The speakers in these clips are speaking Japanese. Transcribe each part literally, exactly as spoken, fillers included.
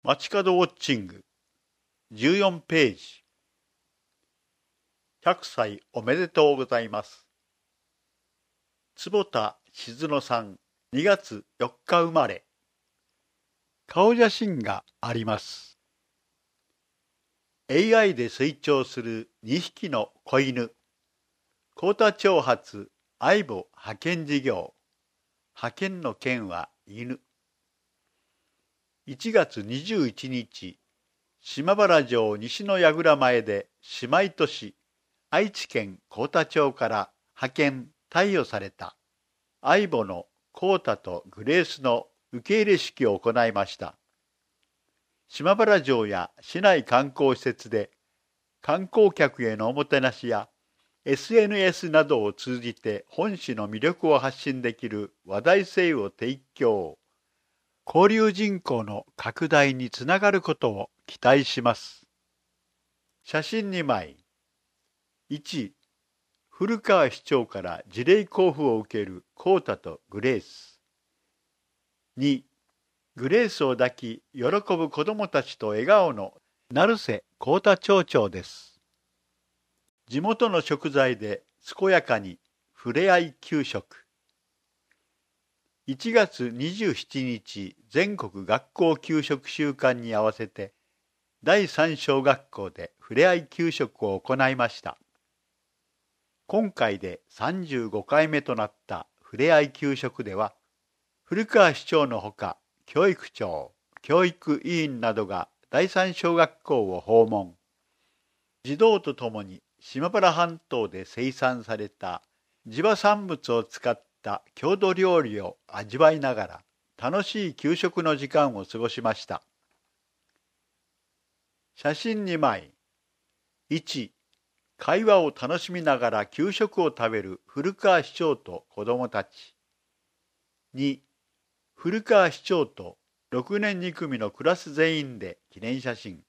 街角ウォッチングじゅうよんページ。ひゃくさいおめでとうございます。坪田静乃さん、にがつよっか生まれ。顔写真があります。エーアイ で推聴するにひきの子犬。幸田町発愛母派遣事業。派遣の件は犬。いちがつにじゅういちにち、島原城西の櫓前で姉妹都市、愛知県幸田町から派遣貸与された愛母の幸田とグレースの受け入れ式を行いました。島原城や市内観光施設で観光客へのおもてなしや エスエヌエス などを通じて本市の魅力を発信できる話題性を提供。交流人口の拡大につながることを期待します。写真にまい。いち、古川市長から辞令交付を受ける幸田とグレース。に、グレースを抱き喜ぶ子どもたちと笑顔の成瀬幸田町長です。地元の食材で健やかにふれあい給食。いちがつにじゅうしちにち全国学校給食週間に合わせてだいさん小学校でふれあい給食を行いました。今回でさんじゅうごかいめとなったふれあい給食では、古川市長のほか教育長、教育委員などがだいさん小学校を訪問。児童とともに島原半島で生産された地場産物を使った郷土料理を味わいながら楽しい給食の時間を過ごしました。写真にまい。いち、会話を楽しみながら給食を食べる古川市長と子どもたち。に、古川市長とろくねんに組のクラス全員で記念写真。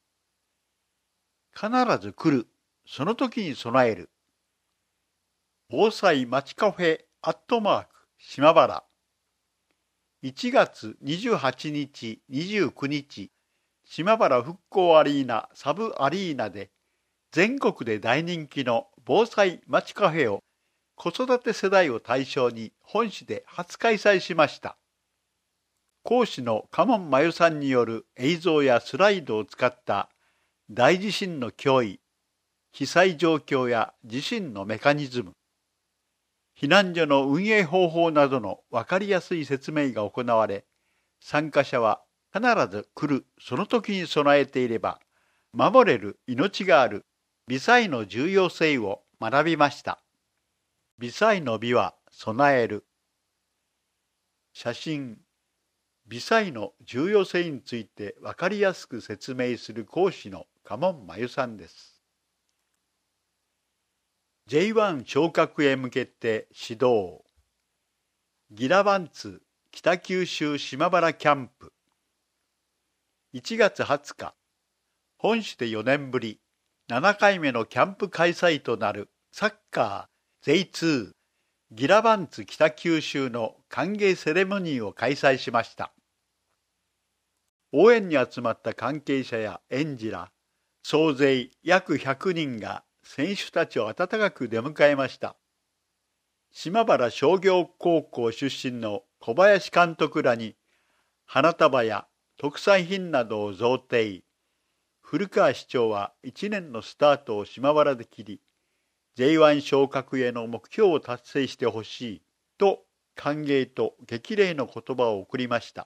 必ず来る、その時に備える。防災まちカフェアットマーク島原。いちがつにじゅうはちにち、にじゅうくにち、島原復興アリーナサブアリーナで全国で大人気の防災まちカフェを子育て世代を対象に本市で初開催しました。講師の嘉門真由さんによる映像やスライドを使った大地震の脅威、被災状況や地震のメカニズム、避難所の運営方法などの分かりやすい説明が行われ、参加者は必ず来るその時に備えていれば守れる命がある備災の重要性を学びました。備災の備は備える。写真。備災の重要性について分かりやすく説明する講師の嘉門真由さんです。ジェイワン 昇格へ向けて指導。ギラバンツ北九州島原キャンプ。いちがつはつか、本市でよねんぶりななかいめのキャンプ開催となるサッカー ジェイツー ギラバンツ北九州の歓迎セレモニーを開催しました。応援に集まった関係者や園児ら総勢約ひゃくにんが選手たちを温かく出迎えました。島原商業高校出身の小林監督らに花束や特産品などを贈呈。古川市長はいちねんのスタートを島原で切り、ジェイワン 昇格への目標を達成してほしいと歓迎と激励の言葉を送りました。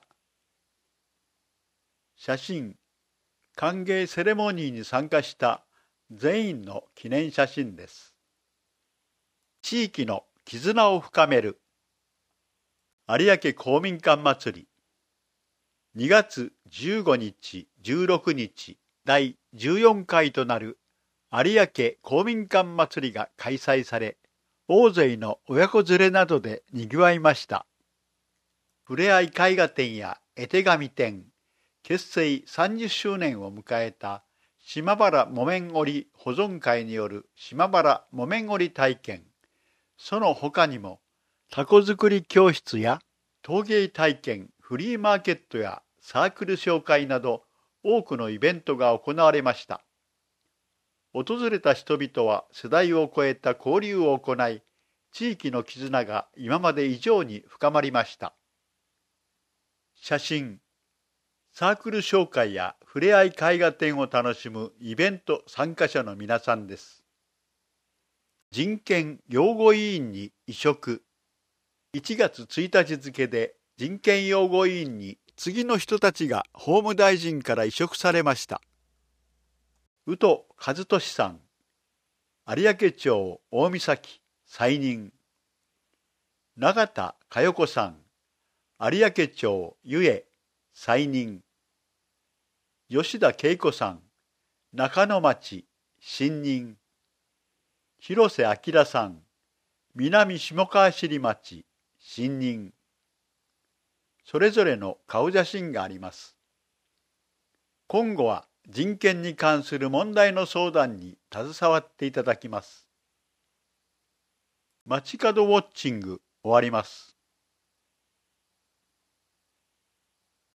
写真。歓迎セレモニーに参加した全員の記念写真です。地域の絆を深める。有明公民館祭り。にがつじゅうごにち、じゅうろくにち、だいじゅうよんかいとなる有明公民館祭りが開催され、大勢の親子連れなどで賑わいました。ふれあい絵画展や絵手紙展、結成さんじゅっしゅうねんを迎えた島原木綿織保存会による島原木綿織体験、その他にもタコ作り教室や陶芸体験、フリーマーケットやサークル紹介など多くのイベントが行われました。訪れた人々は世代を超えた交流を行い、地域の絆が今まで以上に深まりました。写真、サークル紹介やふれあい絵画展を楽しむイベント参加者の皆さんです。人権擁護委員に委嘱。いちがつついたち付で人権擁護委員に次の人たちが法務大臣から委嘱されました。宇都和俊さん、有明町大岬再任。永田佳代子さん、有明町湯江再任。吉田恵子さん、中野町新任。広瀬明さん、南下川尻町新任。それぞれの顔写真があります。今後は人権に関する問題の相談に携わっていただきます。街角ウォッチング終わります。